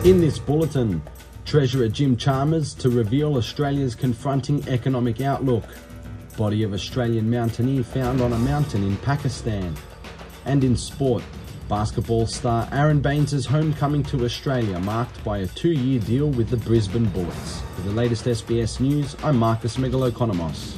In this bulletin, Treasurer Jim Chalmers to reveal Australia's confronting economic outlook. Body of Australian mountaineer found on a mountain in Pakistan. And in sport, basketball star Aaron Baines' homecoming to Australia marked by a 2-year deal with the Brisbane Bullets. For the latest SBS News, I'm Marcus Megalokonomos.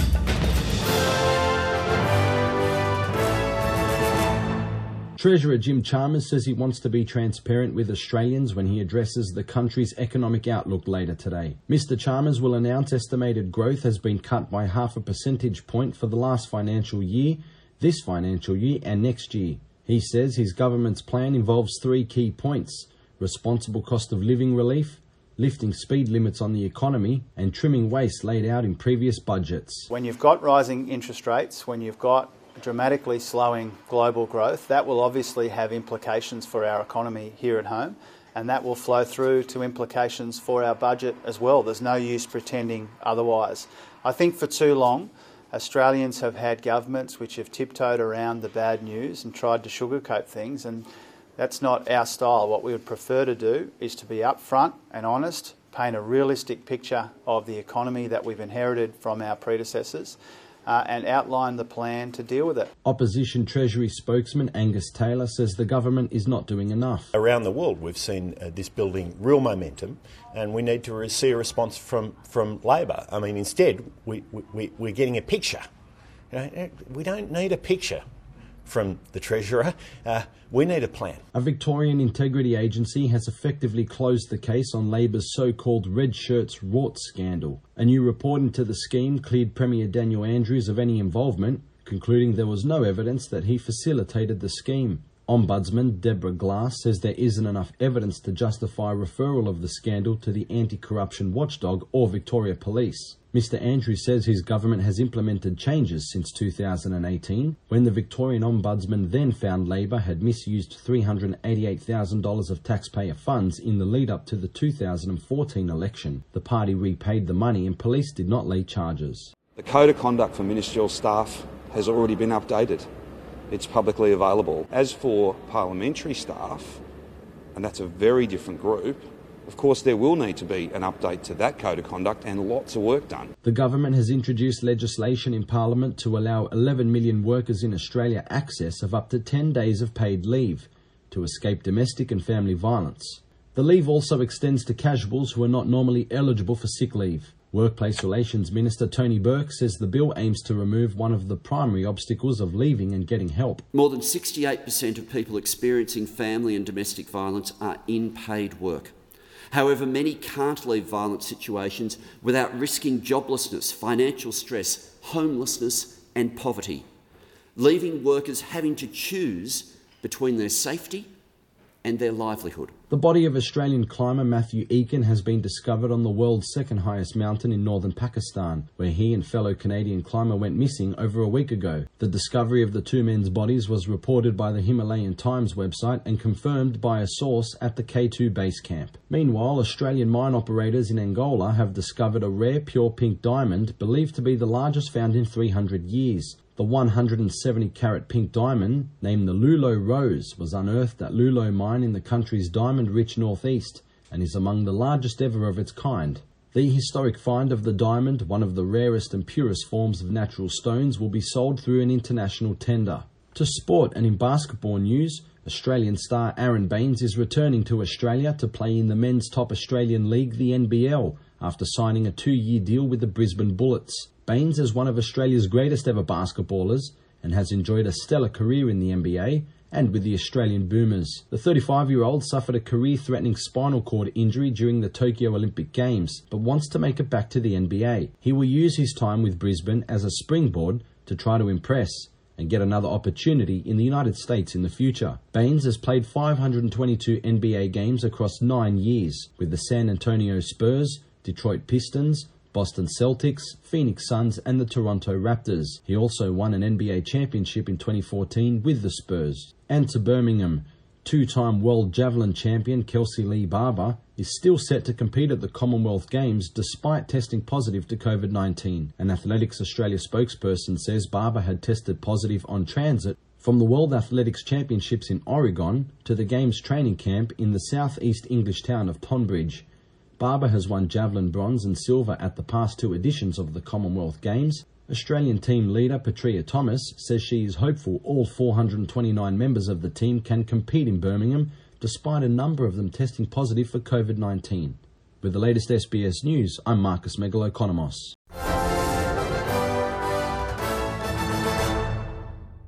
Treasurer Jim Chalmers says he wants to be transparent with Australians when he addresses the country's economic outlook later today. Mr Chalmers will announce estimated growth has been cut by 0.5 percentage point for the last financial year, this financial year and next year. He says his government's plan involves 3 key points: responsible cost of living relief, lifting speed limits on the economy, and trimming waste laid out in previous budgets. When you've got rising interest rates, when you've got dramatically slowing global growth, that will obviously have implications for our economy here at home, and that will flow through to implications for our budget as well. There's no use pretending otherwise. I think for too long, Australians have had governments which have tiptoed around the bad news and tried to sugarcoat things, and that's not our style. What we would prefer to do is to be upfront and honest, paint a realistic picture of the economy that we've inherited from our predecessors, and outline the plan to deal with it. Opposition Treasury spokesman Angus Taylor says the government is not doing enough. Around the world we've seen this building real momentum, and we need to see a response from Labor. I mean, instead we're getting a picture. You know, we don't need a picture from the Treasurer. We need a plan. A Victorian integrity agency has effectively closed the case on Labor's so-called Red Shirts rort scandal. A new report into the scheme cleared Premier Daniel Andrews of any involvement, concluding there was no evidence that he facilitated the scheme. Ombudsman Deborah Glass says there isn't enough evidence to justify referral of the scandal to the anti-corruption watchdog or Victoria Police. Mr Andrews says his government has implemented changes since 2018, when the Victorian Ombudsman then found Labor had misused $388,000 of taxpayer funds in the lead-up to the 2014 election. The party repaid the money and police did not lay charges. The Code of Conduct for Ministerial Staff has already been updated. It's publicly available. As for parliamentary staff, and that's a very different group, of course there will need to be an update to that Code of Conduct and lots of work done. The government has introduced legislation in Parliament to allow 11 million workers in Australia access of up to 10 days of paid leave to escape domestic and family violence. The leave also extends to casuals who are not normally eligible for sick leave. Workplace Relations Minister Tony Burke says the bill aims to remove one of the primary obstacles of leaving and getting help. More than 68% of people experiencing family and domestic violence are in paid work. However, many can't leave violent situations without risking joblessness, financial stress, homelessness and poverty, leaving workers having to choose between their safety and their livelihood. The body of Australian climber Matthew Eakin has been discovered on the world's second highest mountain in northern Pakistan, where he and fellow Canadian climber went missing over a week ago. The discovery of the two men's bodies was reported by the Himalayan Times website and confirmed by a source at the K2 base camp. Meanwhile, Australian mine operators in Angola have discovered a rare pure pink diamond believed to be the largest found in 300 years. The 170-carat pink diamond, named the Lulo Rose, was unearthed at Lulo mine in the country's diamond-rich northeast and is among the largest ever of its kind. The historic find of the diamond, one of the rarest and purest forms of natural stones, will be sold through an international tender. To sport, and in basketball news, Australian star Aaron Baines is returning to Australia to play in the men's top Australian league, the NBL, after signing a 2-year deal with the Brisbane Bullets. Baines is one of Australia's greatest ever basketballers and has enjoyed a stellar career in the NBA and with the Australian Boomers. The 35-year-old suffered a career-threatening spinal cord injury during the Tokyo Olympic Games, but wants to make it back to the NBA. He will use his time with Brisbane as a springboard to try to impress and get another opportunity in the United States in the future. Baines has played 522 NBA games across 9 years with the San Antonio Spurs, Detroit Pistons, Boston Celtics, Phoenix Suns and the Toronto Raptors. He also won an NBA championship in 2014 with the Spurs. And to Birmingham, two-time world javelin champion Kelsey Lee Barber is still set to compete at the Commonwealth Games despite testing positive to COVID-19. An Athletics Australia spokesperson says Barber had tested positive on transit From the World Athletics Championships in Oregon to the Games training camp in the southeast English town of Tonbridge, Barber has won javelin bronze and silver at the past 2 editions of the Commonwealth Games. Australian team leader Petria Thomas says she is hopeful all 429 members of the team can compete in Birmingham, despite a number of them testing positive for COVID-19. With the latest SBS News, I'm Marcus Megalokonomos.